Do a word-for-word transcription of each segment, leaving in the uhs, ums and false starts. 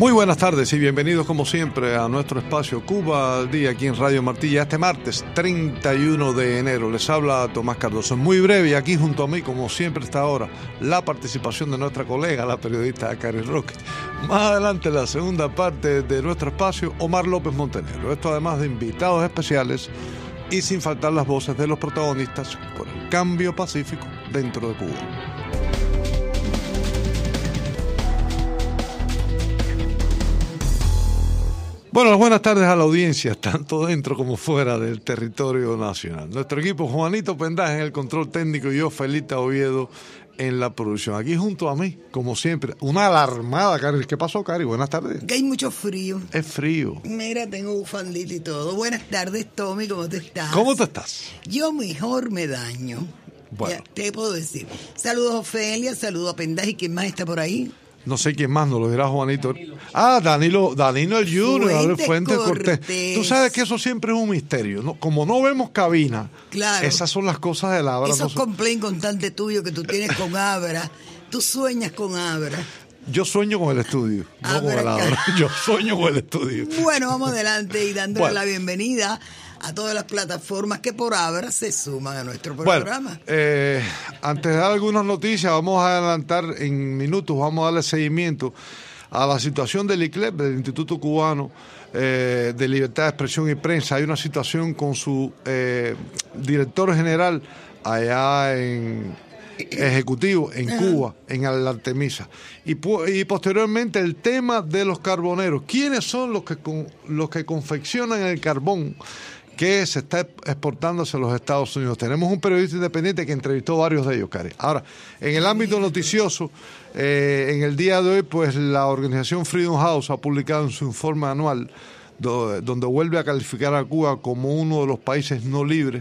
Muy buenas tardes y bienvenidos como siempre a nuestro espacio Cuba al Día aquí en Radio Martilla este martes treinta y uno de enero. Les habla Tomás Cardoso. Muy breve y aquí junto a mí, como siempre hasta ahora, la participación de nuestra colega, la periodista Cari Roque. Más adelante, la segunda parte de nuestro espacio, Omar López Montenegro. Esto además de invitados especiales y sin faltar las voces de los protagonistas por el cambio pacífico dentro de Cuba. Bueno, buenas tardes a la audiencia, tanto dentro como fuera del territorio nacional. Nuestro equipo, Juanito Pendaje en el control técnico y yo, Felita Oviedo, en la producción. Aquí junto a mí, como siempre, una alarmada, Cari. ¿Qué pasó, Cari? Buenas tardes. Que hay mucho frío. Es frío. Mira, tengo bufandita y todo. Buenas tardes, Tommy, ¿cómo te estás? ¿Cómo te estás? Yo mejor me daño. Bueno. Ya te puedo decir. Saludos a Ofelia, saludos a Pendaje. ¿Quién más está por ahí? No sé quién más, nos lo dirá Juanito. Ah, Danilo, Danilo el Junior, Fuente, Fuente Cortés. Cortés. Tú sabes que eso siempre es un misterio, ¿no? Como no vemos cabina, claro. Esas son las cosas de la Abra. Esos complaints constantes tuyos que tú tienes con Abra. Tú sueñas con Abra. Yo sueño con el estudio, no Abra, con el Abra. Yo sueño con el estudio. Bueno, vamos adelante y dándole bueno. la bienvenida a todas las plataformas que por Abra se suman a nuestro programa. Bueno, eh, antes de dar algunas noticias, vamos a adelantar en minutos, vamos a darle seguimiento a la situación del I C L E P, del Instituto Cubano eh, de Libertad de Expresión y Prensa. Hay una situación con su eh, director general allá en ejecutivo en uh-huh. Cuba, en el Artemisa, y, y posteriormente el tema de los carboneros. ¿Quiénes son los que con, los que confeccionan el carbón que se está exportando hacia los Estados Unidos? Tenemos un periodista independiente que entrevistó varios de ellos, Cari. Ahora, en el ámbito noticioso, eh, en el día de hoy, pues la organización Freedom House ha publicado en su informe anual do, donde vuelve a calificar a Cuba como uno de los países no libres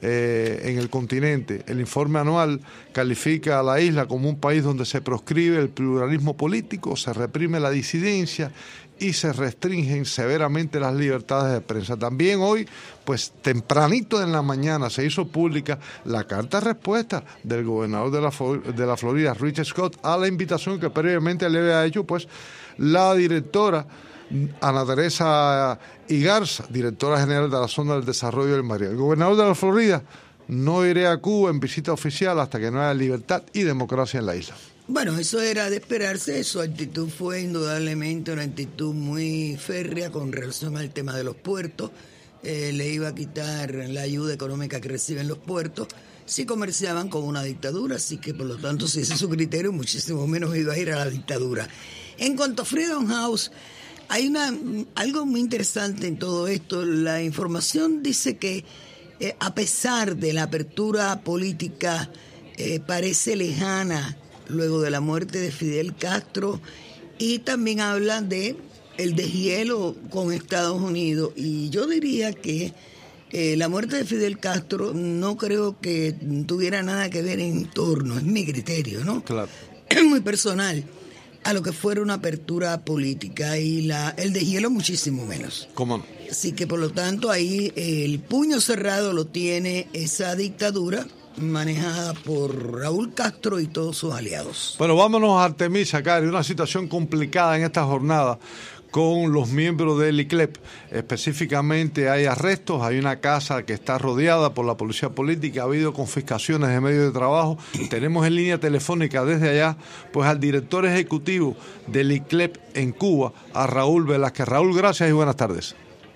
eh, en el continente. El informe anual califica a la isla como un país donde se proscribe el pluralismo político, se reprime la disidencia y se restringen severamente las libertades de prensa. También hoy, pues tempranito en la mañana, se hizo pública la carta respuesta del gobernador de la, de la Florida, Richard Scott, a la invitación que previamente le había hecho pues la directora Ana Teresa Igarza, directora general de la Zona del Desarrollo del Mar. El gobernador de la Florida: no iré a Cuba en visita oficial hasta que no haya libertad y democracia en la isla. Bueno, eso era de esperarse. Su actitud fue indudablemente una actitud muy férrea con relación al tema de los puertos. Eh, le iba a quitar la ayuda económica que reciben los puertos si comerciaban con una dictadura, así que por lo tanto, si ese es su criterio, muchísimo menos iba a ir a la dictadura. En cuanto a Freedom House, hay una algo muy interesante en todo esto. La información dice que eh, a pesar de la apertura política eh, parece lejana luego de la muerte de Fidel Castro, y también habla de el deshielo con Estados Unidos, y yo diría que eh, la muerte de Fidel Castro no creo que tuviera nada que ver en torno, es mi criterio, ¿no? Claro. Es muy personal, a lo que fuera una apertura política, y la el deshielo muchísimo menos. ¿Cómo no? Así que por lo tanto ahí eh, el puño cerrado lo tiene esa dictadura manejada por Raúl Castro y todos sus aliados. Bueno, vámonos a Artemisa, Cari, una situación complicada en esta jornada con los miembros del I C L E P. Específicamente hay arrestos, hay una casa que está rodeada por la policía política, ha habido confiscaciones de medios de trabajo. Tenemos en línea telefónica desde allá pues al director ejecutivo del I C L E P en Cuba, a Raúl Velázquez. Raúl, gracias y buenas tardes.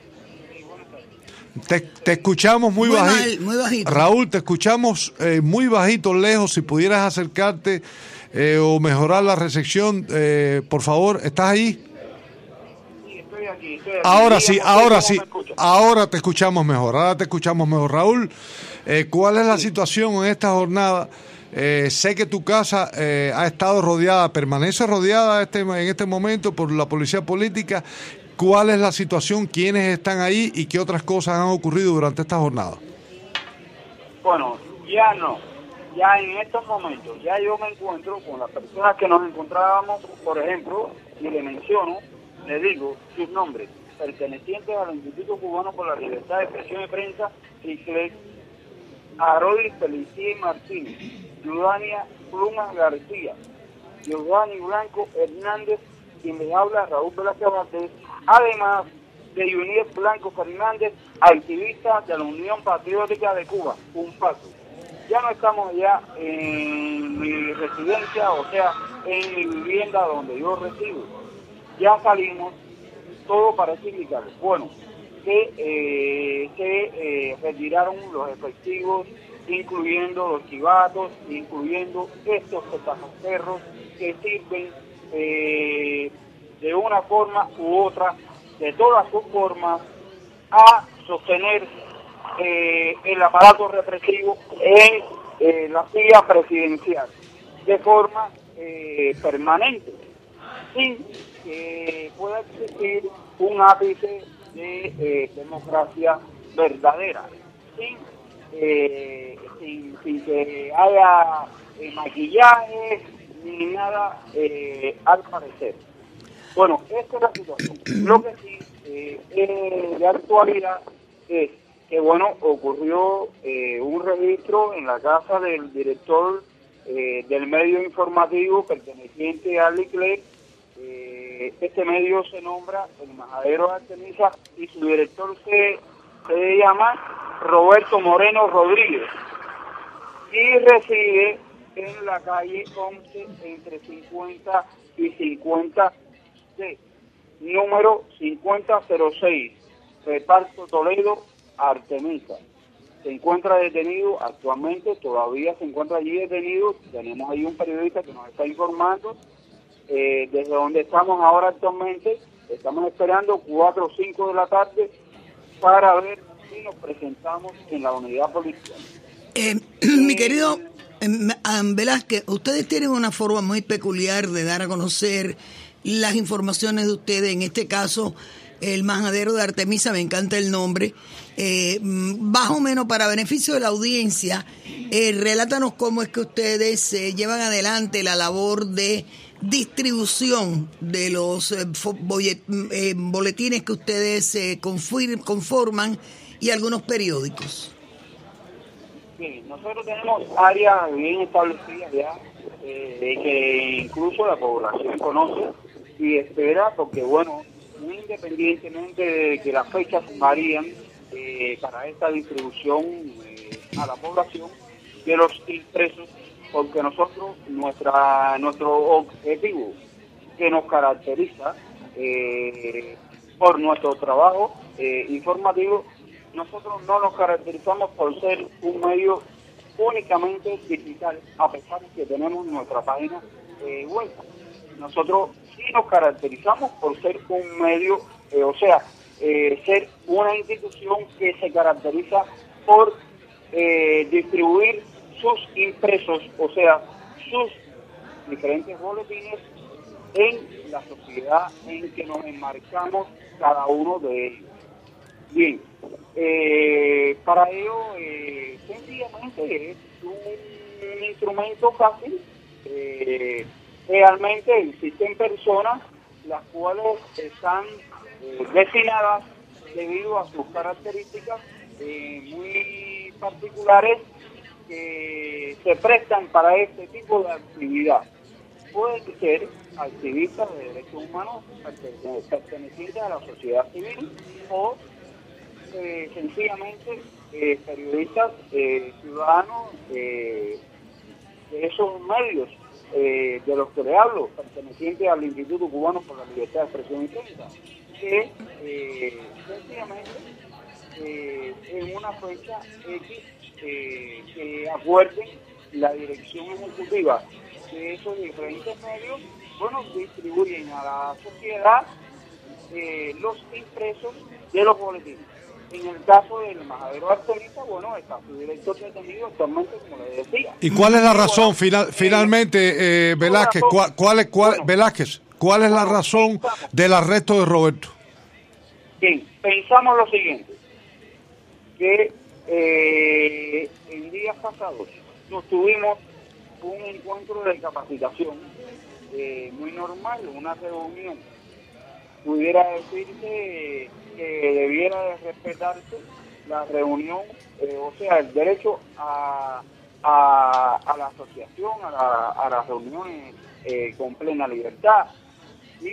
Te, te escuchamos muy, muy bajito. Mal, muy bajito. Raúl, te escuchamos eh, muy bajito, lejos. Si pudieras acercarte eh, o mejorar la recepción, eh, por favor, ¿estás ahí? Sí, estoy aquí, estoy aquí. Ahora sí, ahora sí, me ahora te escuchamos mejor, ahora te escuchamos mejor. Raúl, eh, ¿cuál es la situación en esta jornada? Eh, sé que tu casa eh, ha estado rodeada, permanece rodeada este, en este momento por la policía política. ¿Cuál es la situación? ¿Quiénes están ahí? ¿Y qué otras cosas han ocurrido durante esta jornada? Bueno, ya no. Ya en estos momentos, ya yo me encuentro con las personas que nos encontrábamos, por ejemplo, y le menciono, le digo sus nombres, pertenecientes al Instituto Cubano por la Libertad de Expresión y Prensa, I C L E P, Arodis Felicie Martínez, Yudania Plumas García, Giovanni Blanco Hernández quien les habla, Raúl Velázquez Valdés, además de Yuniel Blanco Fernández, activista de la Unión Patriótica de Cuba, un paso. Ya no estamos ya en mi residencia, o sea, en mi vivienda donde yo resido. Ya salimos, todo parece indicar, bueno, que eh, se eh, retiraron los efectivos, incluyendo los chivatos, incluyendo estos petajocerros que sirven eh, de una forma u otra, de todas sus formas, a sostener eh, el aparato represivo en eh, la silla presidencial de forma eh, permanente, sin que pueda existir un ápice de eh, democracia verdadera, sin, eh, sin, sin que haya eh, maquillaje ni nada eh, al parecer. Bueno, esta es la situación. Lo que sí eh, eh, de actualidad es que, bueno, ocurrió eh, un registro en la casa del director eh, del medio informativo perteneciente al I C L E C. Eh, este medio se nombra el Majadero de Artemisa y su director se, se llama Roberto Moreno Rodríguez y reside en la calle once entre cincuenta y cincuenta C, número cincuenta cero seis, Reparto Toledo, Artemisa. Se encuentra detenido actualmente, todavía se encuentra allí detenido. Tenemos ahí un periodista que nos está informando eh, desde donde estamos ahora actualmente. Estamos esperando cuatro o cinco de la tarde para ver si nos presentamos en la unidad policial. Eh, mi querido eh, Velázquez, ustedes tienen una forma muy peculiar de dar a conocer las informaciones de ustedes. En este caso, el Majadero de Artemisa, me encanta el nombre. Eh, más o menos para beneficio de la audiencia, eh, relátanos cómo es que ustedes eh, llevan adelante la labor de distribución de los eh, bollet, eh, boletines que ustedes eh, conforman y algunos periódicos. Bien, nosotros tenemos áreas bien establecidas ya, eh, que incluso la población conoce y espera, porque bueno, independientemente de que las fechas varían eh, para esta distribución eh, a la población de los impresos, porque nosotros, nuestra nuestro objetivo que nos caracteriza eh, por nuestro trabajo eh, informativo, nosotros no nos caracterizamos por ser un medio únicamente digital, a pesar de que tenemos nuestra página eh, web. Nosotros sí nos caracterizamos por ser un medio, eh, o sea, eh, ser una institución que se caracteriza por eh, distribuir sus impresos, o sea, sus diferentes boletines en la sociedad en que nos enmarcamos cada uno de ellos. Bien, eh, para ello, eh, sencillamente es un instrumento fácil. Eh, realmente existen personas las cuales están eh, destinadas debido a sus características eh, muy particulares que se prestan para este tipo de actividad. Pueden ser activistas de derechos humanos pertenecientes a la sociedad civil o eh, sencillamente eh, periodistas eh, ciudadanos eh, de esos medios eh, de los que le hablo, pertenecientes al Instituto Cubano por la Libertad de Expresión y Prensa, que eh, sencillamente eh, en una fecha X eh, que acuerden la dirección ejecutiva de esos diferentes medios, bueno, distribuyen a la sociedad eh, los impresos de los boletines. En el caso del Majadero Artemisa, bueno, está su director detenido actualmente, como le decía. ¿Y cuál es la razón, final, finalmente, eh, Velázquez, cuál, cuál, es, cuál, bueno, Velázquez, cuál es la razón del arresto de Roberto? Bien, pensamos lo siguiente, que eh, en días pasados nos tuvimos un encuentro de capacitación eh, muy normal, una reunión, pudiera decirse que debiera de respetarse la reunión, eh, o sea, el derecho a, a, a la asociación, a, la, a las reuniones eh, con plena libertad. Y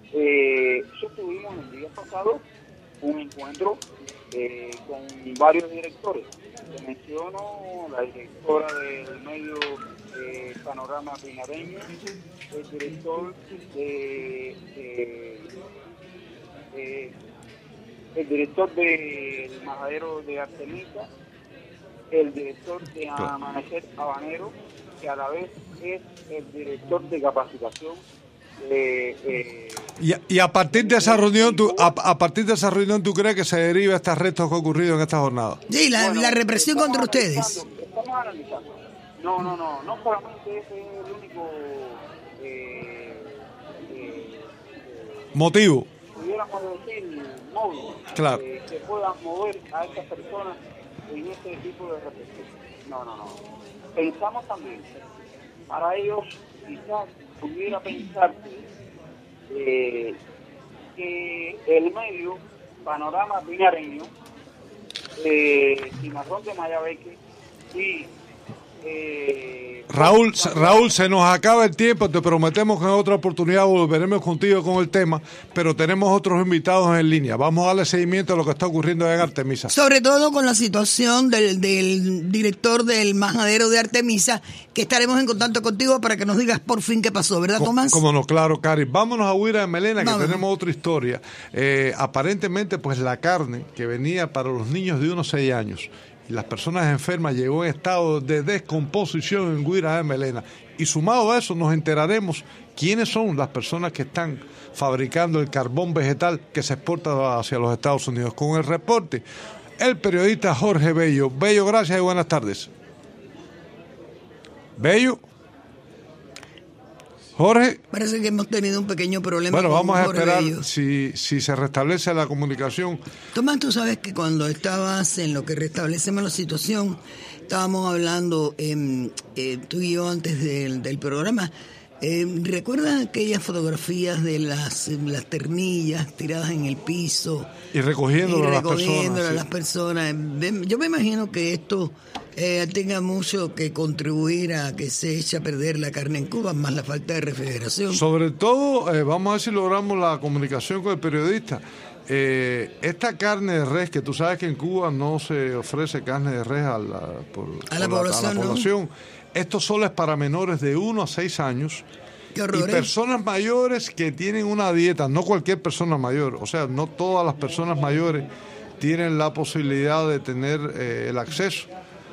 Eh, sostuvimos el día pasado un encuentro eh, con varios directores. Te menciono la directora del medio eh, Panorama Pinareño, el director de, de, de el director del Majadero de Artemisa, el director de Amanecer Habanero, que a la vez es el director de capacitación. Eh, eh, y, y a partir de esa reunión, tú, a, a partir de esa reunión, ¿tú crees que se deriva este arresto que ha ocurrido en esta jornada? Sí, la, bueno, la represión contra ustedes. Estamos analizando. No, no, no, no solamente ese es el único eh, eh, motivo. Pudiéramos decir móvil, claro. eh, que puedan mover a estas personas en este tipo de represión. No, no, no. Pensamos también, para ellos quizás pudiera pensar eh, que el medio Panorama Pinareño, eh, Cimarrón de Mayabeque y Eh, Raúl, Raúl, se nos acaba el tiempo, te prometemos que en otra oportunidad volveremos contigo con el tema, pero tenemos otros invitados en línea. Vamos a darle seguimiento a lo que está ocurriendo en Artemisa. Sobre todo con la situación del, del director del Majadero de Artemisa, que estaremos en contacto contigo para que nos digas por fin qué pasó, ¿verdad, Tomás? Como no, claro, Cari. Vámonos a Guira de Melena, que Vámonos. tenemos otra historia. Eh, aparentemente, pues la carne que venía para los niños de unos seis años y las personas enfermas llegó en estado de descomposición en Guira de Melena. Y sumado a eso nos enteraremos quiénes son las personas que están fabricando el carbón vegetal que se exporta hacia los Estados Unidos. Con el reporte, el periodista Jorge Bello. Bello, gracias y buenas tardes. Bello. Jorge. Parece que hemos tenido un pequeño problema. Bueno, con vamos a Jorge esperar Bello. si, si se restablece la comunicación. Tomás, tú sabes que cuando estabas en lo que restablecemos la situación, estábamos hablando eh, eh, tú y yo antes del, del programa. Eh, ¿Recuerdas aquellas fotografías de las, las ternillas tiradas en el piso? Y recogiéndolo y a las recogiéndolo personas. a las personas. Yo me imagino que esto eh, tenga mucho que contribuir a que se eche a perder la carne en Cuba, más la falta de refrigeración. Sobre todo, eh, vamos a ver si logramos la comunicación con el periodista. Eh, esta carne de res, que tú sabes que en Cuba no se ofrece carne de res a la, por, a la por población. A la población. ¿No? Esto solo es para menores de uno a seis años. Qué horror, y personas mayores que tienen una dieta, no cualquier persona mayor, o sea, no todas las personas mayores tienen la posibilidad de tener eh, el acceso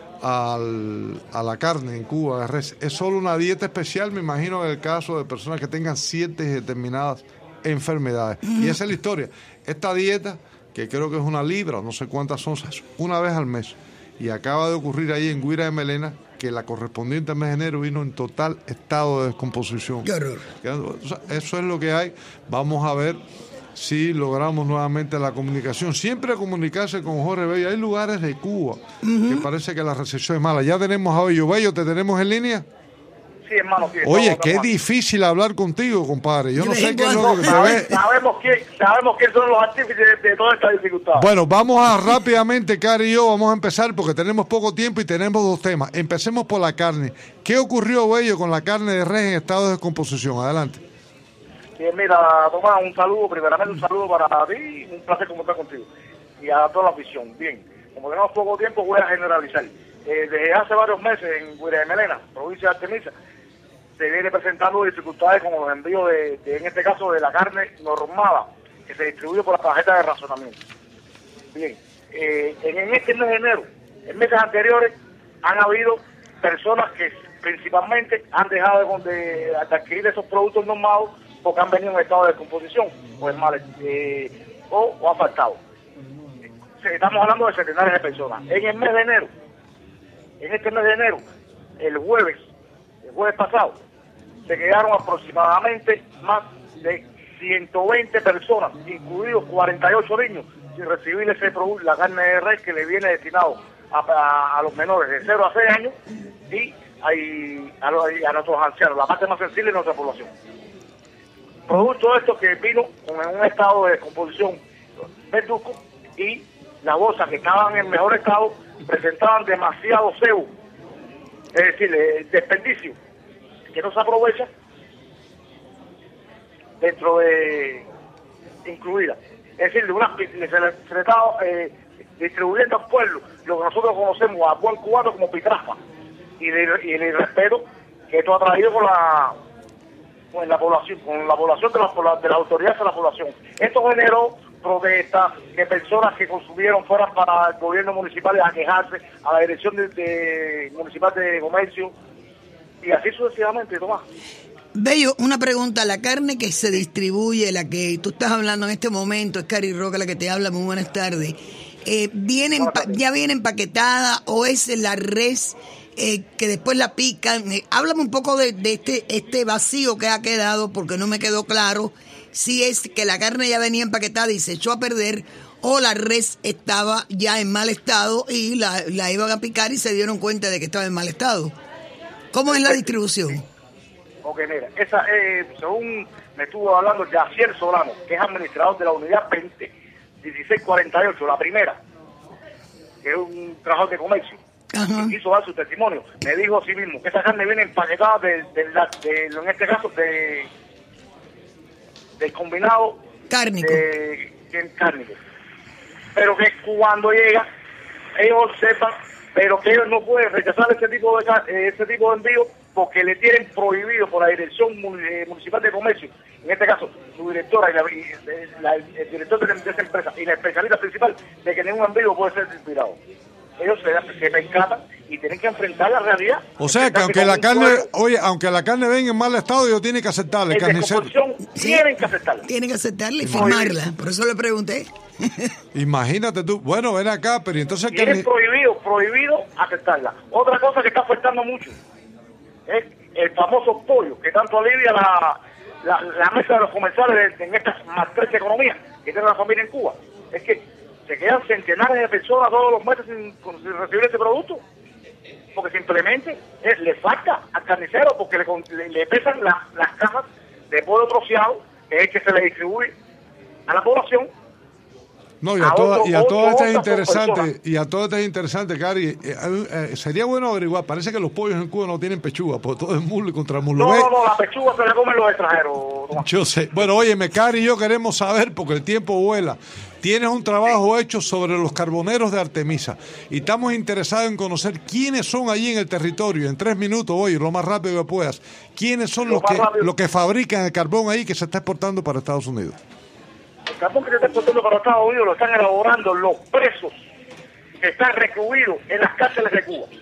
al, a la carne en Cuba de res. Es solo una dieta especial, me imagino, en el caso de personas que tengan ciertas determinadas enfermedades. Mm. Y esa es la historia. Esta dieta, que creo que es una libra, no sé cuántas onzas, una vez al mes. Y acaba de ocurrir ahí en Guira de Melena que la correspondiente al mes de enero vino en total estado de descomposición. ¡Qué horror! Eso es lo que hay. Vamos a ver si logramos nuevamente la comunicación. Siempre comunicarse con Jorge Bello. Hay lugares de Cuba uh-huh. que parece que la recepción es mala. Ya tenemos a Bello. Bello, ¿te tenemos en línea? Sí, hermano. Sí, Oye, qué difícil hablar contigo, compadre. Yo no sé qué es lo que te ve. Sabemos quién, sabemos quién son los artífices de, de toda esta dificultad. Bueno, vamos a rápidamente, Cari y yo, vamos a empezar porque tenemos poco tiempo y tenemos dos temas. Empecemos por la carne. ¿Qué ocurrió, Bello, con la carne de res en estado de descomposición? Adelante. Sí, mira, Tomás, un saludo, primeramente un saludo para ti, un placer conversar contigo y a toda la afición. Bien, como tenemos poco tiempo, voy a generalizar. Eh, desde hace varios meses en Guira de Melena, provincia de Artemisa, se viene presentando dificultades con los envíos de, de, en este caso, de la carne normada, que se distribuye por la tarjeta de racionamiento. Bien, eh, en, en este mes de enero, en meses anteriores, han habido personas que principalmente han dejado de, de, de adquirir esos productos normados porque han venido en estado de descomposición o, en mal, eh, o, o han faltado. Estamos hablando de centenares de personas. En el mes de enero, en este mes de enero, el jueves, el jueves pasado, se quedaron aproximadamente más de ciento veinte personas, incluidos cuarenta y ocho niños, sin recibir ese producto, la carne de res que le viene destinado a, a, a los menores de cero a seis años y a, a, a, a nuestros ancianos, la parte más sensible de nuestra población. Producto de esto que vino en un estado de descomposición verduco y las bolsas que estaban en mejor estado presentaban demasiado sebo, es decir, el desperdicio que no se aprovecha dentro de incluida. Es decir, de una, se le, se le está eh, distribuyendo al pueblo lo que nosotros conocemos a buen cubano como pitrafa y, de, y el irrespeto que esto ha traído con la con la población, con la población de la, de la autoridad de la población. Esto generó protestas, que personas que consumieron fueran para el gobierno municipal a quejarse, a la dirección de, de municipal de comercio, y así sucesivamente, Tomás. Bello, una pregunta, la carne que se distribuye, la que tú estás hablando en este momento, es Cari Roca la que te habla, muy buenas tardes, eh, ¿viene empa- ¿ya viene empaquetada o es la res eh, que después la pican? Eh, háblame un poco de, de este, este vacío que ha quedado, porque no me quedó claro si es que la carne ya venía empaquetada y se echó a perder, o la res estaba ya en mal estado y la, la iban a picar y se dieron cuenta de que estaba en mal estado. ¿Cómo es la distribución? Ok, mira, esa, eh, según me estuvo hablando Yacier Solano, que es administrador de la unidad veinte, dieciséis cuarenta y ocho, la primera, que es un trabajador de comercio, Ajá. que quiso dar su testimonio, me dijo así mismo, que esa carne viene empaquetada de, de, de, de en este caso, de del combinado Cárnico. de, de cárnico. Pero que cuando llega, ellos observan, pero que ellos no pueden rechazar ese tipo de ese tipo de envío porque le tienen prohibido por la Dirección Municipal de Comercio, en este caso su directora y, la, y la, el director de, de esa empresa y la especialista principal, de que ningún envío puede ser distribuido. Ellos se, se percatan y tienen que enfrentar la realidad. O sea que aunque la carne, pueblo, oye, aunque la carne venga en mal estado, ellos tienen que aceptarla, el carnicero. Sí, tienen que aceptarla. Tienen que aceptarla y firmarla, por eso le pregunté. Imagínate tú, bueno, ven acá, pero entonces... Y es prohibido, prohibido aceptarla. Otra cosa que está afectando mucho es el famoso pollo, que tanto alivia la, la, la mesa de los comerciales en estas matrices economías que tiene la familia en Cuba. Es que se quedan centenares de personas todos los meses sin, sin recibir ese producto, porque simplemente es, le falta al carnicero, porque le, le, le pesan la, las cajas de pollo troceado, que es que se le distribuye a la población. No, y a, a todas y a todas estas es interesante, y a todas estas es interesante, Cari, eh, eh, sería bueno averiguar, parece que los pollos en Cuba no tienen pechuga, porque todo es muslo y contra muslo. No, no, no, la pechuga se la comen los extranjeros. No. Yo sé. Bueno, óyeme, Cari y yo queremos saber, porque el tiempo vuela. Tienes un trabajo hecho sobre los carboneros de Artemisa y estamos interesados en conocer quiénes son allí en el territorio. En tres minutos, oye, lo más rápido que puedas. ¿Quiénes son lo los que, los que fabrican el carbón ahí que se está exportando para Estados Unidos? El carbón que se está exportando para Estados Unidos lo están elaborando los presos que están recluidos en las cárceles de Cuba.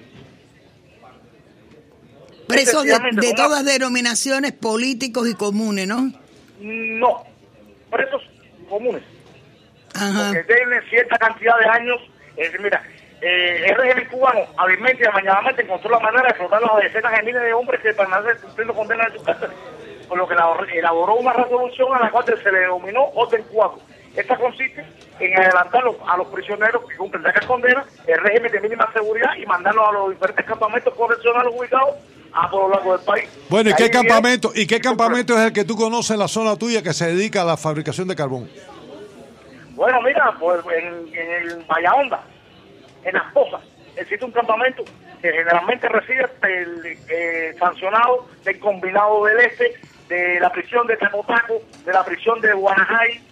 Presos de, de todas denominaciones, políticos y comunes, ¿no? No, presos comunes. Ajá. Porque tienen cierta cantidad de años. Es decir, mira, eh, el régimen cubano hábilmente y amañadamente encontró la manera de explotar las decenas de miles de hombres que permanecen cumpliendo condenas en sus cárceles, por lo que elaboró una resolución a la cual se le denominó Orden cuatro. Esta consiste en adelantar a los prisioneros que cumplen estas condenas el régimen de mínima seguridad y mandarlos a los diferentes campamentos correccionales ubicados a por lo largo del país. Bueno, ¿y qué campamento, ¿y qué campamento es el que tú conoces en la zona tuya que se dedica a la fabricación de carbón? Bueno, mira, pues en, en el Bahía Honda, en Las Pozas, existe un campamento que generalmente recibe el eh, sancionado del combinado del Este, de la prisión de Tacotaco, de la prisión de Guanajay,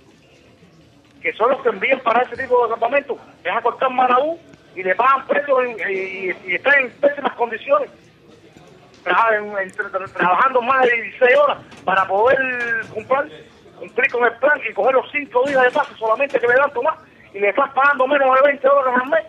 que son los que envían para ese tipo de campamento. Es a cortar Maraú y le pagan precios y, y, y están en pésimas condiciones, Trabajan, en, trabajando más de dieciséis horas para poder cumplir. cumplir con el plan y coger los cinco días de paso solamente que le dan Tomás y le estás pagando menos de veinte dólares al mes,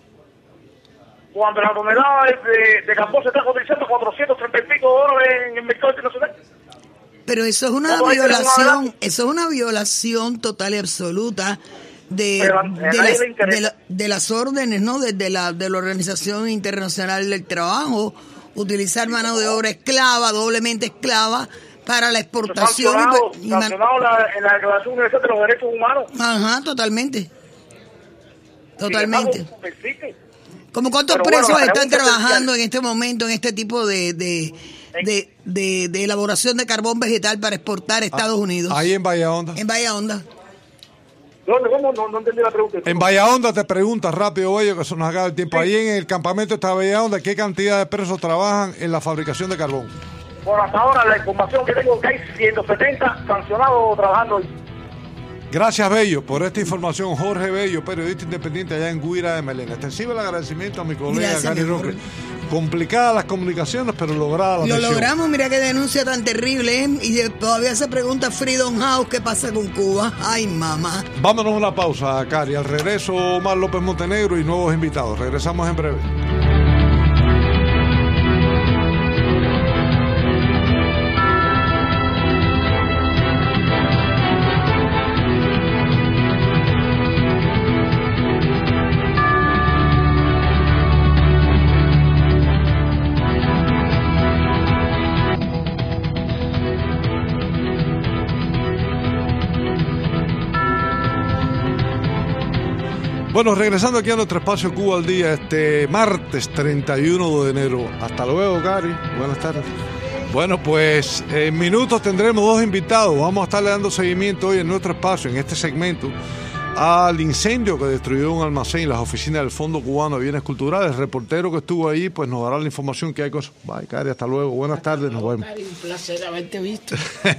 cuando la tonelada de, de carbón se está cotizando cuatrocientos treinta y pico dólares en el mercado internacional. Pero eso es una violación, eso es una violación total y absoluta de, de, las, de, la, de las órdenes, ¿no? Desde de la, de la Organización Internacional del Trabajo, utilizar mano de obra esclava, doblemente esclava, para la exportación. Sancionado, y, sancionado la, en la Declaración Universal de los Derechos Humanos. Ajá, totalmente. Totalmente. Embargo, ¿Como cuántos Pero presos bueno, están trabajando social. en este momento en este tipo de de, de, de, de elaboración de carbón vegetal para exportar a Estados Unidos? Ahí en Bahía Honda. En Bahía Honda. ¿Dónde? ¿Cómo? No, no entendí la pregunta. En Bahía Honda te preguntas rápido, oye, que se nos acaba el tiempo. Sí. Ahí en el campamento de Bahía Honda, ¿qué cantidad de presos trabajan en la fabricación de carbón? por hasta ahora la información que tengo que hay ciento setenta sancionados trabajando hoy. Gracias, Bello, por esta información. Jorge Bello, periodista independiente allá en Guira de Melena. Extensivo el agradecimiento a mi colega Gary Roque. Complicadas las comunicaciones, pero lograda la Lo atención. logramos, mira qué denuncia tan terrible, ¿eh? Y todavía se pregunta Freedom House qué pasa con Cuba. Ay, mamá. Vámonos a una pausa, Cari. Al regreso, Omar López Montenegro y nuevos invitados. Regresamos en breve. Bueno, regresando aquí a nuestro espacio Cuba al Día, este martes treinta y uno de enero. Hasta luego, Gary. Buenas tardes. Bueno, pues en minutos tendremos dos invitados. Vamos a estarle dando seguimiento hoy en nuestro espacio, en este segmento, al incendio que destruyó un almacén y las oficinas del Fondo Cubano de Bienes Culturales. El reportero que estuvo ahí, pues nos dará la información que hay cosas. Bye, Cari, hasta luego. Buenas tardes, nos vemos. Un placer haberte visto.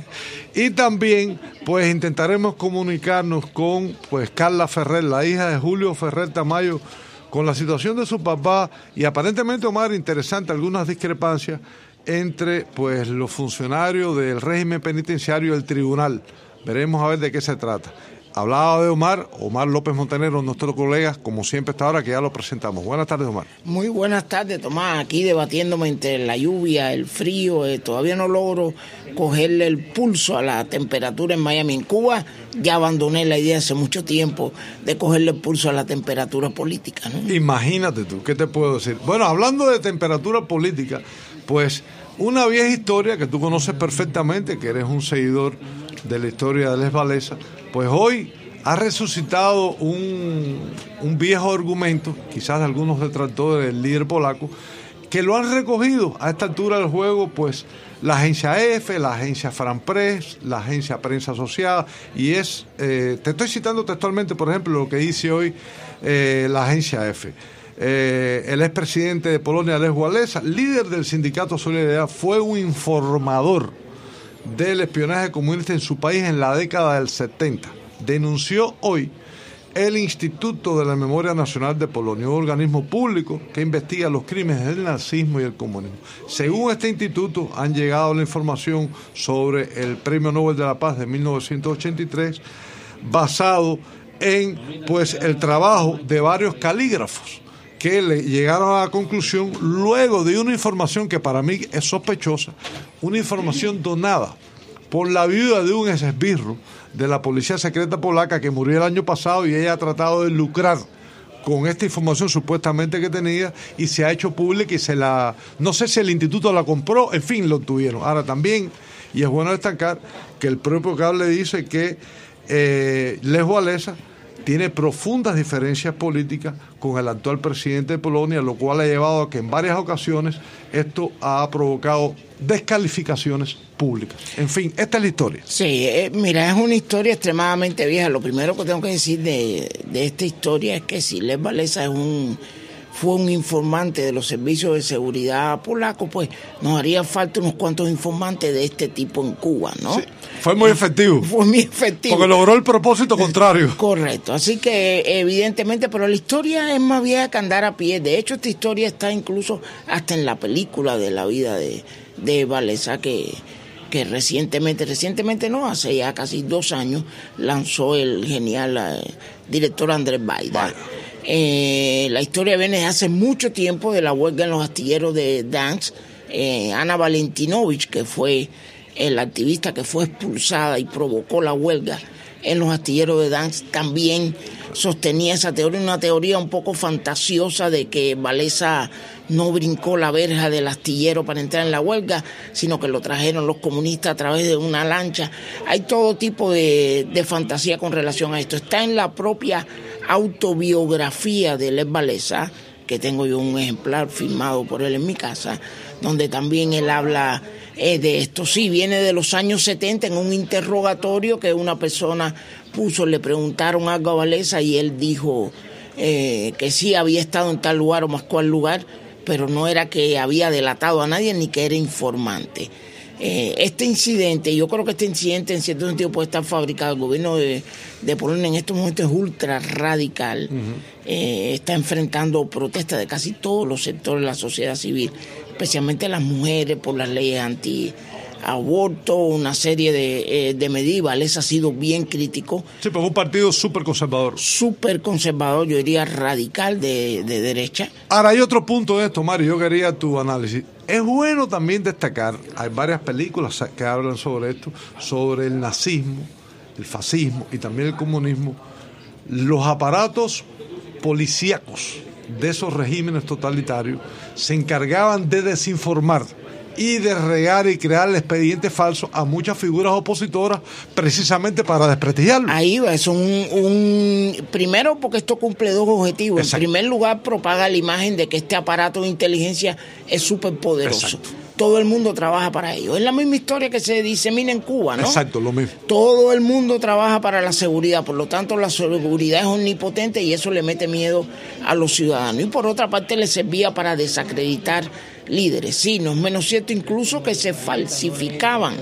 Y también, pues intentaremos comunicarnos con, pues, Carla Ferrer, la hija de Julio Ferrer Tamayo, con la situación de su papá y aparentemente, Omar, interesante, algunas discrepancias entre, pues, los funcionarios del régimen penitenciario y el tribunal. Veremos a ver de qué se trata. Hablaba de Omar, Omar López Montenegro, nuestro colega, como siempre hasta ahora, que ya lo presentamos. Buenas tardes, Omar. Muy buenas tardes, Tomás. Aquí debatiéndome entre la lluvia, el frío. Eh, todavía no logro cogerle el pulso a la temperatura en Miami. En Cuba ya abandoné la idea hace mucho tiempo de cogerle el pulso a la temperatura política, ¿no? Imagínate tú, ¿qué te puedo decir? Bueno, hablando de temperatura política, pues una vieja historia que tú conoces perfectamente, que eres un seguidor de la historia de Les Wałęsa, pues hoy ha resucitado un, un viejo argumento, quizás de algunos detractores del líder polaco, que lo han recogido a esta altura del juego, pues la agencia EFE, la agencia Franpress, la agencia Prensa Asociada, y es, eh, te estoy citando textualmente, por ejemplo, lo que dice hoy eh, la agencia EFE. Eh, el expresidente de Polonia, Lech Wałęsa, líder del sindicato Solidaridad, fue un informador del espionaje comunista en su país en la década del setenta. Denunció hoy el Instituto de la Memoria Nacional de Polonia, un organismo público que investiga los crímenes del nazismo y el comunismo. Según este instituto, han llegado la información sobre el Premio Nobel de la Paz de mil novecientos ochenta y tres, basado en, pues, el trabajo de varios calígrafos que le llegaron a la conclusión luego de una información que para mí es sospechosa, una información donada por la viuda de un exesbirro de la policía secreta polaca que murió el año pasado, y ella ha tratado de lucrar con esta información supuestamente que tenía y se ha hecho pública y se la... No sé si el instituto la compró, en fin, lo obtuvieron. Ahora también, y es bueno destacar que el propio cable dice que eh, Lech Wałęsa tiene profundas diferencias políticas con el actual presidente de Polonia, lo cual ha llevado a que en varias ocasiones esto ha provocado descalificaciones públicas. En fin, esta es la historia. Sí, eh, mira, es una historia extremadamente vieja. Lo primero que tengo que decir de, de esta historia es que si Lech Wałęsa es un... fue un informante de los servicios de seguridad polacos, pues nos haría falta unos cuantos informantes de este tipo en Cuba, ¿no? Sí, fue muy efectivo. Fue muy efectivo. Porque logró el propósito contrario. Correcto, así que evidentemente, pero la historia es más vieja que andar a pie. De hecho, esta historia está incluso hasta en la película de la vida de, de Wałęsa, que, que recientemente, recientemente no, hace ya casi dos años, lanzó el genial eh, director Andrzej Wajda. Eh, la historia viene de hace mucho tiempo de la huelga en los astilleros de Gdansk. eh, Ana Valentinovich, que fue el activista que fue expulsada y provocó la huelga en los astilleros de Gdansk, también sostenía esa teoría, una teoría un poco fantasiosa de que Wałęsa no brincó la verja del astillero para entrar en la huelga, sino que lo trajeron los comunistas a través de una lancha. Hay todo tipo de, de fantasía con relación a esto. Está en la propia autobiografía de Lech Wałęsa, que tengo yo un ejemplar firmado por él en mi casa, donde también él habla eh, de esto. Sí, viene de los años setenta, en un interrogatorio que una persona puso, le preguntaron algo a Wałęsa y él dijo eh, que sí había estado en tal lugar o más cual lugar, pero no era que había delatado a nadie ni que era informante. Eh, este incidente, yo creo que este incidente en cierto sentido puede estar fabricado. El gobierno de, de Polonia en estos momentos es ultra radical. Uh-huh. eh, está enfrentando protestas de casi todos los sectores de la sociedad civil, especialmente las mujeres por las leyes anti-aborto, una serie de, eh, de medidas. Valesa ha sido bien crítico. Sí, pero un partido súper conservador. Súper conservador, yo diría radical de, de derecha. Ahora, hay otro punto de esto, Mario, yo quería tu análisis. Es bueno también destacar, hay varias películas que hablan sobre esto, sobre el nazismo, el fascismo y también el comunismo, los aparatos policíacos de esos regímenes totalitarios se encargaban de desinformar y de regar y crear expedientes falsos a muchas figuras opositoras precisamente para desprestigiarlo. Ahí va, es un, un... Primero porque esto cumple dos objetivos. Exacto. En primer lugar, propaga la imagen de que este aparato de inteligencia es súper poderoso. Todo el mundo trabaja para ello. Es la misma historia que se disemina en Cuba, ¿no? Exacto, lo mismo. Todo el mundo trabaja para la seguridad, por lo tanto la seguridad es omnipotente y eso le mete miedo a los ciudadanos. Y por otra parte le servía para desacreditar líderes. Sí, no es menos cierto incluso que se falsificaban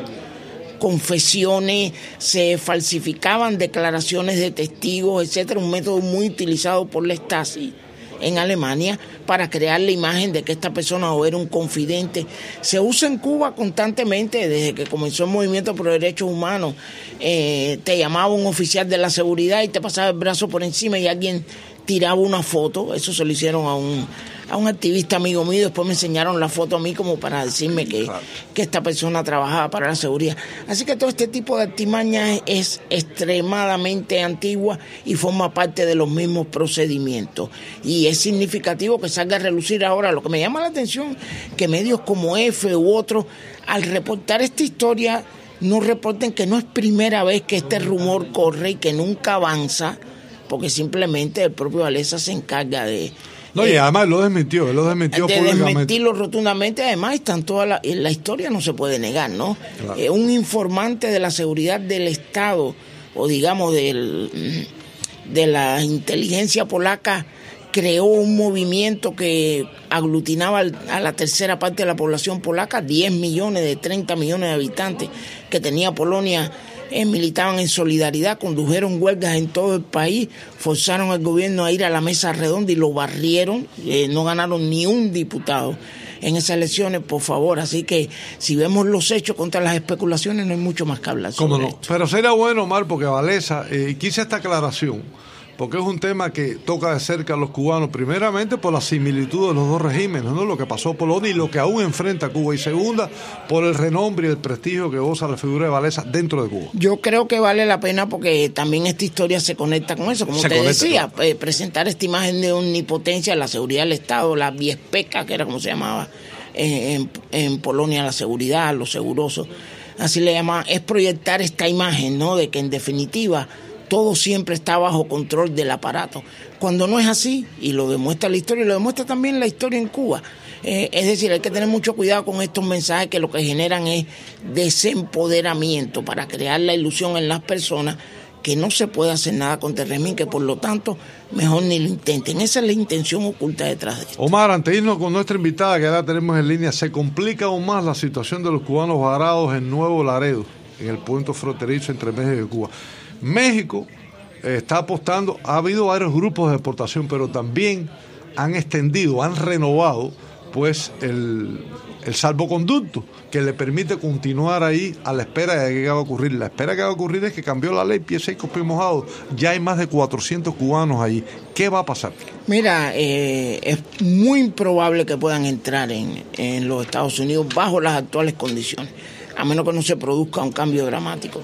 confesiones, se falsificaban declaraciones de testigos, etcétera, un método muy utilizado por la Stasi en Alemania para crear la imagen de que esta persona o era un confidente. Se usa en Cuba constantemente desde que comenzó el movimiento por derechos humanos. Eh, te llamaba un oficial de la seguridad y te pasaba el brazo por encima y alguien tiraba una foto. Eso se lo hicieron a un a un activista amigo mío, después me enseñaron la foto a mí como para decirme que, que esta persona trabajaba para la seguridad. Así que todo este tipo de artimaña es, es extremadamente antigua y forma parte de los mismos procedimientos. Y es significativo que salga a relucir ahora. Lo que me llama la atención, que medios como F u otros, al reportar esta historia, no reporten que no es primera vez que este rumor corre y que nunca avanza, porque simplemente el propio Valesa se encarga de... No, y además lo desmintió, él lo desmintió de públicamente. Desmentirlo rotundamente, además están toda la, la historia no se puede negar, ¿no? Claro. Eh, un informante de la seguridad del Estado, o digamos del, de la inteligencia polaca, creó un movimiento que aglutinaba a la tercera parte de la población polaca, diez millones de treinta millones de habitantes que tenía Polonia. Eh, militaban en solidaridad, condujeron huelgas en todo el país, forzaron al gobierno a ir a la mesa redonda y lo barrieron, eh, no ganaron ni un diputado en esas elecciones, por favor. Así que si vemos los hechos contra las especulaciones, no hay mucho más que hablar sobre ¿Cómo no? esto. Pero sería bueno, Omar, porque Valesa, eh, quise esta aclaración, porque es un tema que toca de cerca a los cubanos, primeramente por la similitud de los dos regímenes, ¿no? Lo que pasó Polonia y lo que aún enfrenta Cuba, y segunda, por el renombre y el prestigio que goza la figura de Valesa dentro de Cuba. Yo creo que vale la pena porque también esta historia se conecta con eso, como se te conecta, decía, ¿no? eh, presentar esta imagen de omnipotencia, la seguridad del Estado, la viespeca, que era como se llamaba eh, en, en Polonia, la seguridad, los segurosos, así le llamaban, es proyectar esta imagen, ¿no? De que en definitiva todo siempre está bajo control del aparato, cuando no es así, y lo demuestra la historia, y lo demuestra también la historia en Cuba. Eh, es decir, hay que tener mucho cuidado con estos mensajes que lo que generan es desempoderamiento para crear la ilusión en las personas que no se puede hacer nada contra el régimen, que por lo tanto mejor ni lo intenten. Esa es la intención oculta detrás de esto. Omar, antes de irnos con nuestra invitada que ahora tenemos en línea, se complica aún más la situación de los cubanos varados en Nuevo Laredo, en el punto fronterizo entre México y Cuba. México eh, está apostando, ha habido varios grupos de deportación, pero también han extendido, han renovado pues el, el salvoconducto que le permite continuar ahí a la espera de que va a ocurrir. La espera que va a ocurrir es que cambió la ley, pie seco, pie mojado. Ya hay más de cuatrocientos cubanos ahí. ¿Qué va a pasar? Mira, eh, es muy improbable que puedan entrar en, en los Estados Unidos bajo las actuales condiciones, a menos que no se produzca un cambio dramático.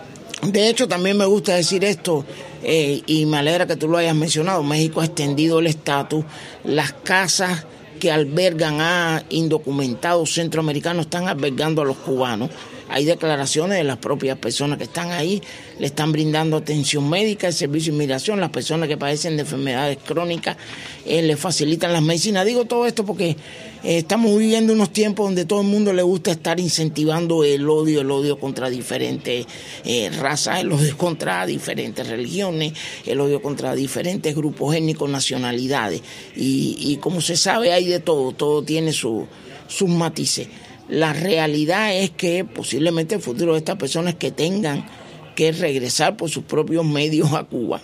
De hecho, también me gusta decir esto, eh, y me alegra que tú lo hayas mencionado. México ha extendido el estatus. Las casas que albergan a indocumentados centroamericanos están albergando a los cubanos. Hay declaraciones de las propias personas que están ahí, le están brindando atención médica, el servicio de inmigración, las personas que padecen de enfermedades crónicas, eh, les facilitan las medicinas. Digo todo esto porque eh, estamos viviendo unos tiempos donde todo el mundo le gusta estar incentivando el odio, el odio contra diferentes eh, razas, el odio contra diferentes religiones, el odio contra diferentes grupos étnicos, nacionalidades. Y, y como se sabe, hay de todo, todo tiene su, sus matices. La realidad es que posiblemente el futuro de estas personas que tengan que regresar por sus propios medios a Cuba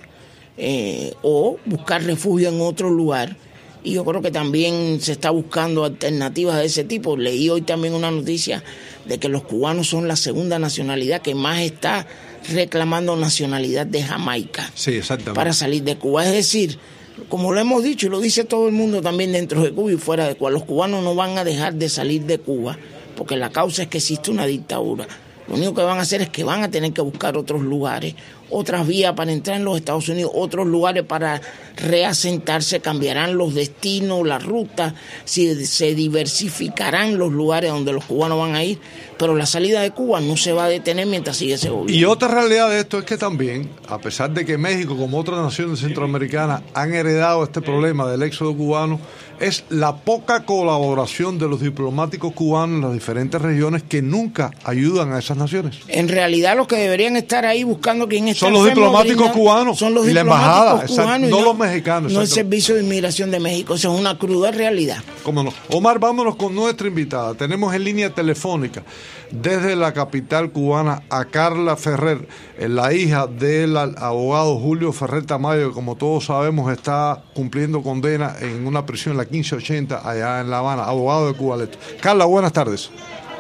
eh, o buscar refugio en otro lugar. Y yo creo que también se está buscando alternativas de ese tipo. Leí hoy también una noticia de que los cubanos son la segunda nacionalidad que más está reclamando nacionalidad de Jamaica. Sí, exactamente. Para salir de Cuba. Es decir, como lo hemos dicho y lo dice todo el mundo también dentro de Cuba y fuera de Cuba, los cubanos no van a dejar de salir de Cuba porque la causa es que existe una dictadura. Lo único que van a hacer es que van a tener que buscar otros lugares, otras vías para entrar en los Estados Unidos, otros lugares para reasentarse, cambiarán los destinos, las rutas, si se diversificarán los lugares donde los cubanos van a ir, pero la salida de Cuba no se va a detener mientras sigue ese gobierno. Y otra realidad de esto es que también, a pesar de que México, como otras naciones centroamericanas, han heredado este problema del éxodo cubano, es la poca colaboración de los diplomáticos cubanos en las diferentes regiones que nunca ayudan a esas naciones. En realidad los que deberían estar ahí buscando quién está son los enfermo, diplomáticos brindan, cubanos son los y la diplomáticos embajada, cubanos, no, no no los mexicanos. No el exacto. Servicio de Inmigración de México, eso es una cruda realidad. ¿Cómo no? Omar, vámonos con nuestra invitada. Tenemos en línea telefónica desde la capital cubana a Carla Ferrer, la hija del abogado Julio Ferrer Tamayo, que como todos sabemos está cumpliendo condena en una prisión en la quince ochenta allá en La Habana, abogado de Cubaleto. Carla, buenas tardes.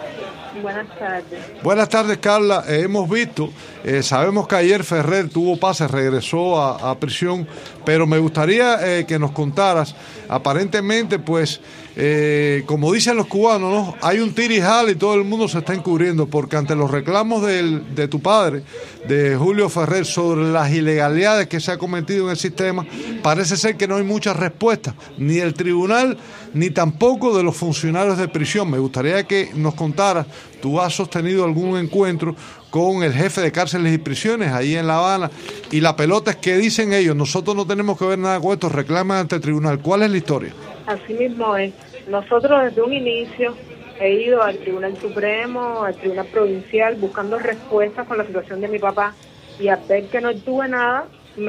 Buenas tardes. Buenas tardes, Carla. Eh, hemos visto, eh, sabemos que ayer Ferrer tuvo pase, regresó a, a prisión, pero me gustaría eh, que nos contaras, aparentemente, pues, eh, como dicen los cubanos, ¿no? Hay un tirijal y todo el mundo se está encubriendo, porque ante los reclamos del, de tu padre, de Julio Ferrer, sobre las ilegalidades que se ha cometido en el sistema, parece ser que no hay muchas respuestas, ni del tribunal, ni tampoco de los funcionarios de prisión. Me gustaría que nos contaras, tú has sostenido algún encuentro con el jefe de cárceles y prisiones ahí en La Habana, y la pelota es que dicen ellos, nosotros no tenemos que ver nada con esto, reclaman ante el tribunal. ¿Cuál es la historia? Así mismo es. Nosotros desde un inicio he ido al Tribunal Supremo, al Tribunal Provincial, buscando respuestas con la situación de mi papá, y al ver que no tuve nada,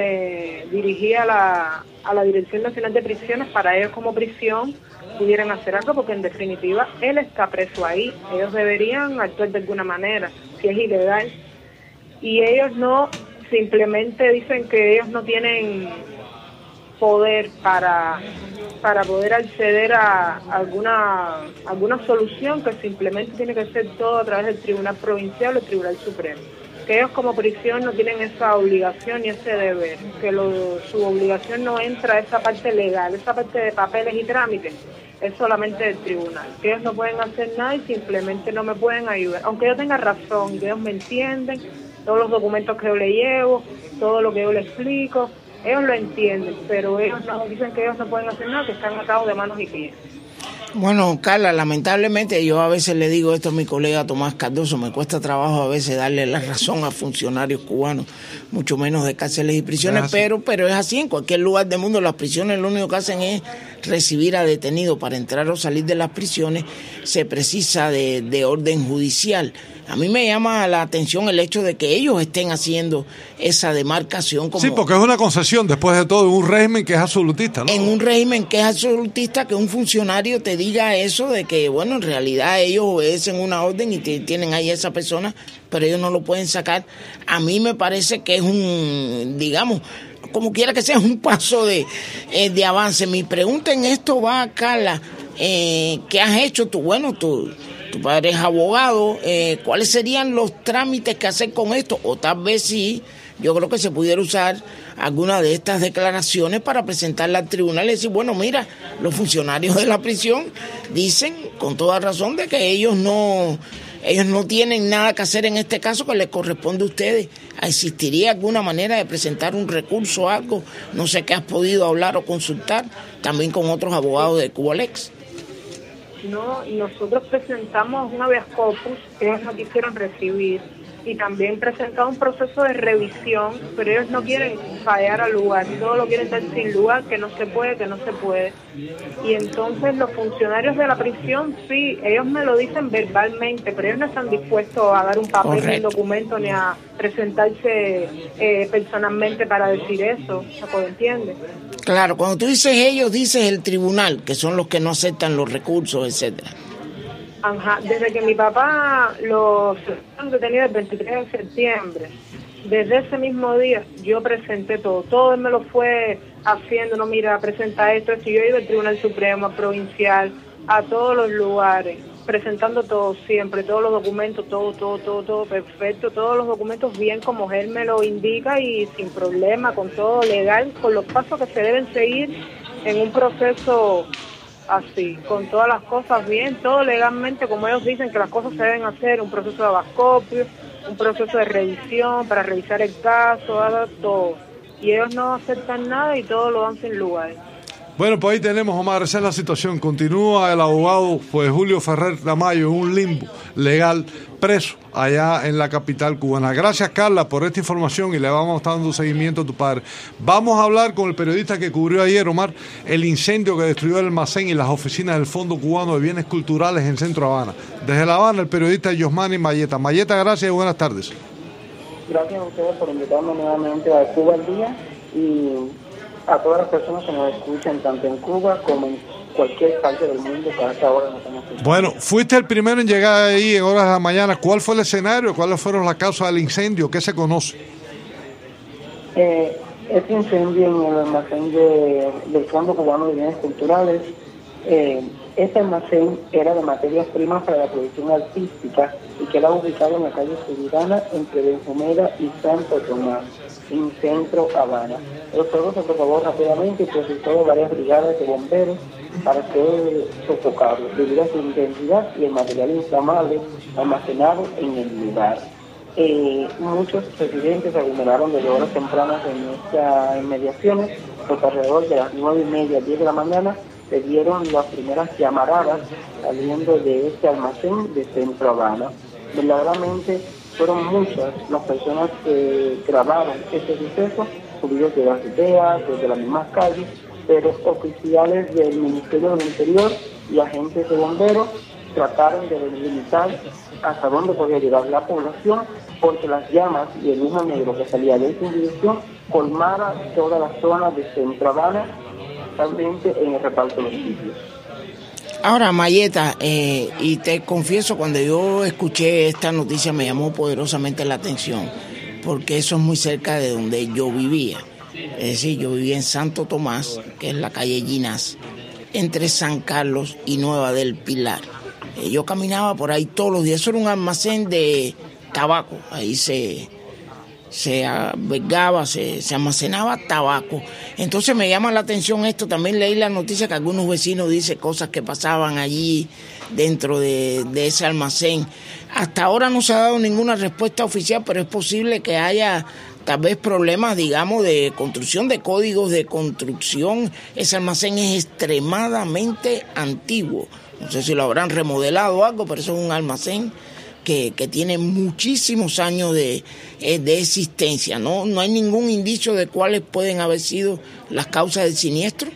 me dirigí a la, a la Dirección Nacional de Prisiones para ellos como prisión pudieran hacer algo, porque en definitiva él está preso ahí, ellos deberían actuar de alguna manera, si es ilegal, y ellos no, simplemente dicen que ellos no tienen poder para para poder acceder a alguna alguna solución, que simplemente tiene que ser todo a través del Tribunal Provincial o el Tribunal Supremo, que ellos como prisión no tienen esa obligación ni ese deber, que lo, su obligación no entra a esa parte legal, esa parte de papeles y trámites, es solamente del tribunal, que ellos no pueden hacer nada y simplemente no me pueden ayudar, aunque yo tenga razón, que ellos me entienden, todos los documentos que yo le llevo, todo lo que yo le explico, ellos lo entienden, pero ellos no, dicen que ellos no pueden hacer nada, que están atados de manos y pies. Bueno, Carla, lamentablemente yo a veces le digo esto a mi colega Tomás Cardoso, me cuesta trabajo a veces darle la razón a funcionarios cubanos, mucho menos de cárceles y prisiones, es pero pero es así, en cualquier lugar del mundo las prisiones lo único que hacen es recibir a detenidos. Para entrar o salir de las prisiones se precisa de, de orden judicial. A mí me llama la atención el hecho de que ellos estén haciendo esa demarcación. Como sí, porque es una concesión, después de todo, en un régimen que es absolutista, ¿no? En un régimen que es absolutista, que un funcionario te diga eso de que, bueno, en realidad ellos obedecen una orden y te, tienen ahí a esa persona, pero ellos no lo pueden sacar. A mí me parece que es un, digamos, como quiera que sea, un paso de, eh, de avance. Mi pregunta en esto va, Carla, eh, ¿qué has hecho tú? Bueno, tú... Tu padre es abogado, eh, ¿cuáles serían los trámites que hacer con esto? O tal vez sí, yo creo que se pudiera usar alguna de estas declaraciones para presentarla al tribunal y decir, bueno, mira, los funcionarios de la prisión dicen con toda razón de que ellos no, ellos no tienen nada que hacer en este caso, que les corresponde a ustedes. ¿Existiría alguna manera de presentar un recurso o algo? No sé qué has podido hablar o consultar también con otros abogados de Cubalex. No, nosotros presentamos un habeas corpus que ellos no quisieron recibir, y también presentamos un proceso de revisión, pero ellos no quieren fallar al lugar, todo lo quieren dar sin lugar, que no se puede, que no se puede. Y entonces los funcionarios de la prisión, sí, ellos me lo dicen verbalmente, pero ellos no están dispuestos a dar un papel, ni un documento, ni a presentarse eh, personalmente para decir eso, ¿se entiende? Claro, cuando tú dices ellos, dices el tribunal, que son los que no aceptan los recursos, etcétera. Ajá, desde que mi papá lo han detenido el veintitrés de septiembre, desde ese mismo día yo presenté todo, todo él me lo fue haciendo, no mira, presenta esto, esto, y yo iba al Tribunal Supremo, al Provincial, a todos los lugares, presentando todo siempre, todos los documentos, todo, todo, todo, todo perfecto, todos los documentos bien como él me lo indica y sin problema, con todo legal, con los pasos que se deben seguir en un proceso así, con todas las cosas bien, todo legalmente como ellos dicen que las cosas se deben hacer, un proceso de abascopio, un proceso de revisión para revisar el caso, todo. Y ellos no aceptan nada y todo lo dan sin lugar. Bueno, pues ahí tenemos, Omar, esa es la situación. Continúa el abogado pues Julio Ferrer Tamayo en un limbo legal, preso allá en la capital cubana. Gracias, Carla, por esta información y le vamos a estar dando seguimiento a tu padre. Vamos a hablar con el periodista que cubrió ayer, Omar, el incendio que destruyó el almacén y las oficinas del Fondo Cubano de Bienes Culturales en Centro Habana. Desde La Habana, el periodista Yosmani Mayeta. Mayeta, gracias y buenas tardes. Gracias a ustedes por invitarme nuevamente a Cuba al Día y a todas las personas que nos escuchan tanto en Cuba como en cualquier parte del mundo que a esta hora nos están escuchando. Bueno, fuiste el primero en llegar ahí en horas de la mañana. ¿Cuál fue el escenario? ¿Cuáles fueron las causas del incendio? ¿Qué se conoce? Eh, este incendio en el almacén de, del Fondo Cubano de Bienes Culturales, eh, este almacén era de materias primas para la producción artística y que era ubicado en la calle Subirana entre Benjumeda y Santo Tomás, en Centro Habana. El fuego se propagó rápidamente y presentó varias brigadas de bomberos para ser sofocados debido a su intensidad y el material inflamable almacenado en el lugar. Eh, muchos residentes se aglomeraron desde horas tempranas en estas inmediaciones, pues alrededor de las nueve y media, diez de la mañana, se dieron las primeras llamaradas saliendo de este almacén de Centro Habana. Verdaderamente fueron muchas las personas que grabaron este suceso, subidos de las ideas, desde las mismas calles, pero oficiales del Ministerio del Interior y agentes de bomberos trataron de delimitar hasta dónde podía llegar la población, porque las llamas y el humo negro que salía de esta dirección colmaba toda la zona de Centro Habana, totalmente en el reparto de los sitios. Ahora, Mayeta, eh, y te confieso, cuando yo escuché esta noticia me llamó poderosamente la atención, porque eso es muy cerca de donde yo vivía. Es decir, yo vivía en Santo Tomás, que es la calle Ginás, entre San Carlos y Nueva del Pilar. Eh, yo caminaba por ahí todos los días, eso era un almacén de tabaco, ahí se... se albergaba, se, se almacenaba tabaco. Entonces me llama la atención esto. También leí la noticia que algunos vecinos dicen cosas que pasaban allí dentro de, de ese almacén. Hasta ahora no se ha dado ninguna respuesta oficial, pero es posible que haya tal vez problemas, digamos, de construcción, de códigos de construcción. Ese almacén es extremadamente antiguo. No sé si lo habrán remodelado o algo, pero eso es un almacén Que, que tiene muchísimos años de, de existencia, ¿no? No hay ningún indicio de cuáles pueden haber sido las causas del siniestro.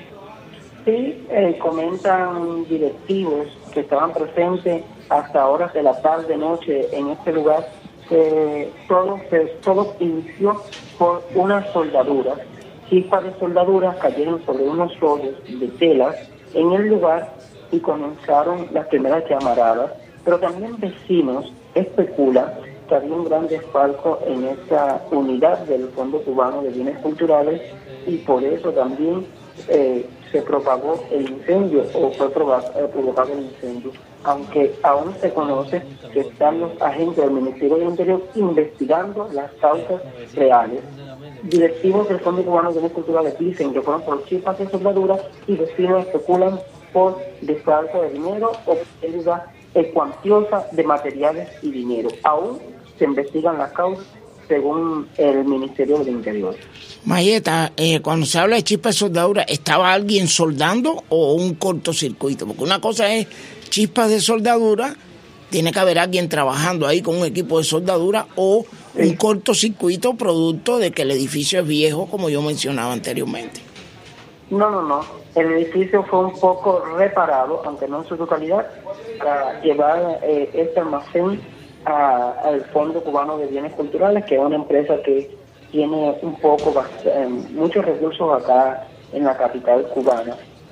Sí, eh, comentan directivos que estaban presentes hasta horas de la tarde, noche en este lugar, que todo, que todo inició por unas soldaduras. Chispas de soldaduras cayeron sobre unos rollos de telas en el lugar y comenzaron las primeras llamaradas. Pero también vecinos especulan que había un gran desfalco en esta unidad del Fondo Cubano de Bienes Culturales y por eso también eh, se propagó el incendio o fue provocado el incendio, aunque aún se conoce que están los agentes del Ministerio del Interior investigando las causas reales. Directivos del Fondo Cubano de Bienes Culturales dicen que fueron por chispas de soldadura y vecinos especulan por desfalco de dinero o pérdida cuantiosa de materiales y dinero. Aún se investigan las causas según el Ministerio del Interior. Mayeta, eh, cuando se habla de chispas de soldadura, ¿estaba alguien soldando o un cortocircuito? Porque una cosa es chispas de soldadura, tiene que haber alguien trabajando ahí con un equipo de soldadura, o sí, un cortocircuito producto de que el edificio es viejo, como yo mencionaba anteriormente. No, no, no. El edificio fue un poco reparado, aunque no en su totalidad, para llevar eh, este almacén a, al Fondo Cubano de Bienes Culturales, que es una empresa que tiene un poco, eh, muchos recursos acá en la capital cubana.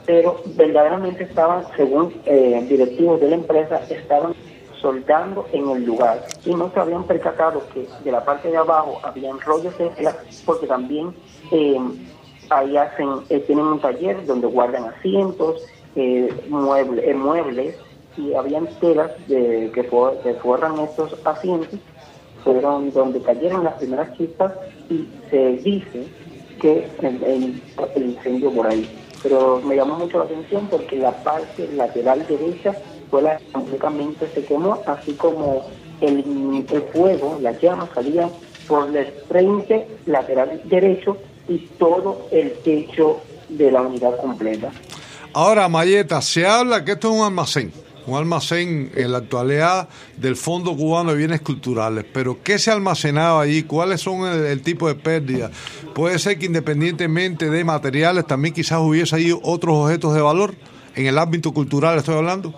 pero verdaderamente estaban, según eh, directivos de la empresa, estaban soldando en el lugar y no se habían percatado que de la parte de abajo habían rollos de tela, porque también eh, ahí hacen, eh, tienen un taller donde guardan asientos, eh, mueble, eh, muebles, y habían telas de, que, for, que forran estos asientos, fueron donde cayeron las primeras chispas y se dice que el, el, el incendio por ahí. Pero me llamó mucho la atención porque la parte lateral derecha fue la que completamente se quemó, así como el, el fuego, las llamas salían por el frente lateral derecho y todo el techo de la unidad completa. Ahora, Mayeta, se habla que esto es un almacén, un almacén en la actualidad del Fondo Cubano de Bienes Culturales, pero ¿qué se almacenaba allí? ¿Cuáles son el, el tipo de pérdidas? Puede ser que independientemente de materiales también quizás hubiese ahí otros objetos de valor en el ámbito cultural, estoy hablando.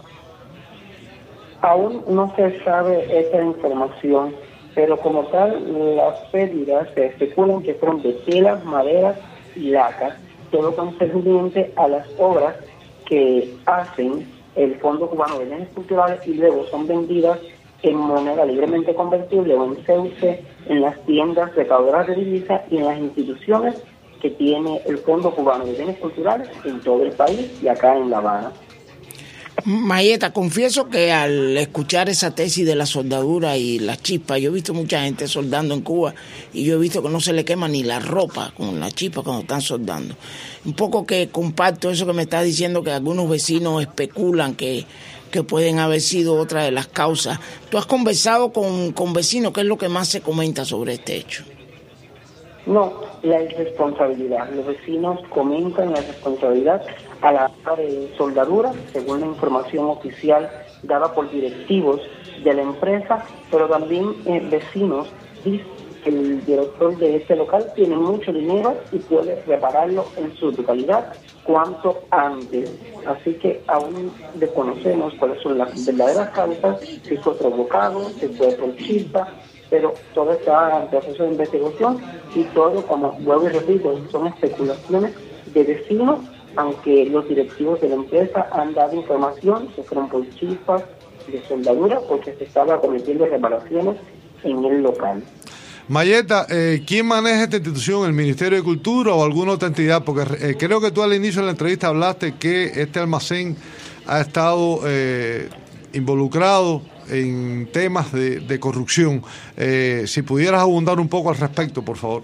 Aún no se sabe esa información, pero como tal, las pérdidas se especulan que fueron de telas, maderas y lacas, todo concerniente a las obras que hacen el Fondo Cubano de Bienes Culturales y luego son vendidas en moneda libremente convertible o en C U C en las tiendas recaudadoras de divisas y en las instituciones que tiene el Fondo Cubano de Bienes Culturales en todo el país y acá en La Habana. Mayeta, confieso que al escuchar esa tesis de la soldadura y la chispa, yo he visto mucha gente soldando en Cuba y yo he visto que no se le quema ni la ropa con la chispa cuando están soldando. Un poco que comparto eso que me estás diciendo, que algunos vecinos especulan que, que pueden haber sido otra de las causas. ¿Tú has conversado con, con vecinos? ¿Qué es lo que más se comenta sobre este hecho? No, la irresponsabilidad. Los vecinos comentan la responsabilidad a la hora de soldadura, según la información oficial dada por directivos de la empresa, pero también eh, vecinos dicen que el director de este local tiene mucho dinero y puede repararlo en su totalidad cuanto antes. Así que aún desconocemos cuáles son las verdaderas causas, si fue provocado, si fue por chispa, pero todo está en proceso de investigación y todo, como vuelvo y repito, son especulaciones de vecinos, aunque los directivos de la empresa han dado información que fueron por chispas de soldadura porque se estaba cometiendo reparaciones en el local. Mayeta, eh, ¿quién maneja esta institución? ¿El Ministerio de Cultura o alguna otra entidad? Porque eh, creo que tú al inicio de la entrevista hablaste que este almacén ha estado eh, involucrado en temas de, de corrupción. Eh, si pudieras abundar un poco al respecto, por favor.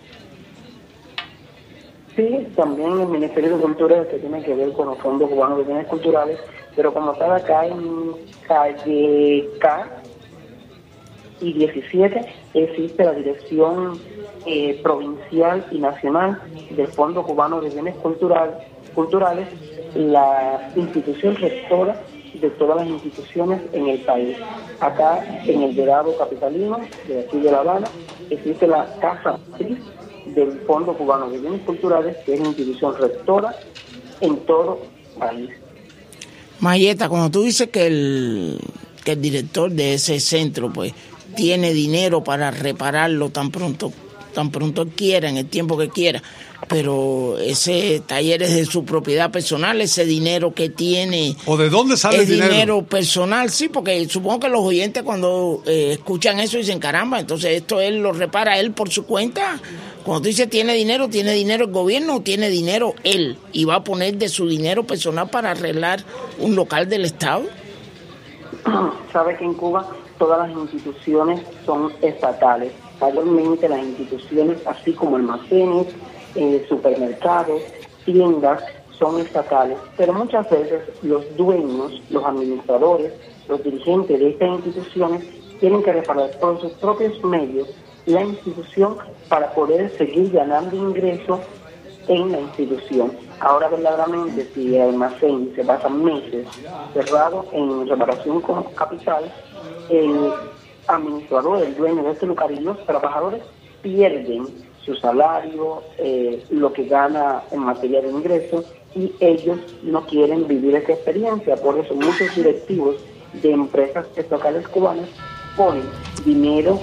Sí, también el Ministerio de Cultura, que tiene que ver con los fondos cubanos de bienes culturales, pero como está acá en calle K y diecisiete, existe la Dirección eh, Provincial y Nacional del Fondo Cubano de Bienes Cultural, Culturales, la institución rectora de todas las instituciones en el país. Acá en el Dorado capitalino, de aquí de La Habana, existe la Casa Matriz del Fondo Cubano de Bienes Culturales, que es una institución rectora en todo el país. Mayeta, cuando tú dices que el, que el director de ese centro pues tiene dinero para repararlo tan pronto tan pronto quiera, en el tiempo que quiera, pero ese taller es de su propiedad personal, ese dinero que tiene... ¿O de dónde sale el dinero? Es dinero personal, sí, porque supongo que los oyentes cuando eh, escuchan eso dicen, caramba, entonces esto él lo repara él por su cuenta. Cuando tú dices tiene dinero, ¿tiene dinero el gobierno o tiene dinero él? ¿Y va a poner de su dinero personal para arreglar un local del Estado? Sabe que en Cuba todas las instituciones son estatales. Mayormente las instituciones, así como almacenes, eh, supermercados, tiendas, son estatales. Pero muchas veces los dueños, los administradores, los dirigentes de estas instituciones tienen que reparar por sus propios medios la institución para poder seguir ganando ingresos en la institución. Ahora verdaderamente si el almacén se pasa meses cerrado en reparación con capital, el administrador, el dueño de este lugar y los trabajadores pierden su salario, eh, lo que gana en materia de ingresos, y ellos no quieren vivir esa experiencia. Por eso muchos directivos de empresas estatales cubanas ponen dinero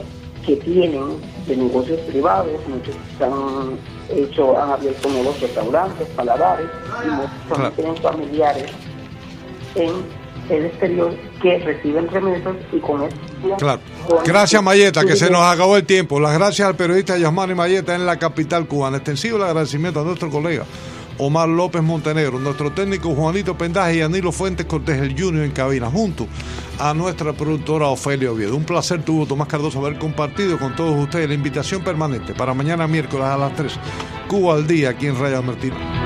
que tienen de negocios privados, muchos han hecho, han abierto nuevos restaurantes, paladares, y muchos Claro. tienen familiares en el exterior que reciben remesas y con eso. Claro. con- Gracias, Mayeta, que y- se nos acabó el tiempo. Las gracias al periodista Yasmani Mayeta en la capital cubana. Extensivo el agradecimiento a nuestro colega Omar López Montenegro, nuestro técnico Juanito Pendaje y Anilo Fuentes Cortés, el Junior en cabina, junto a nuestra productora Ofelia Oviedo. Un placer tuvo Tomás Cardoso haber compartido con todos ustedes la invitación permanente para mañana miércoles a las tres. Cuba al día aquí en Radio Martín.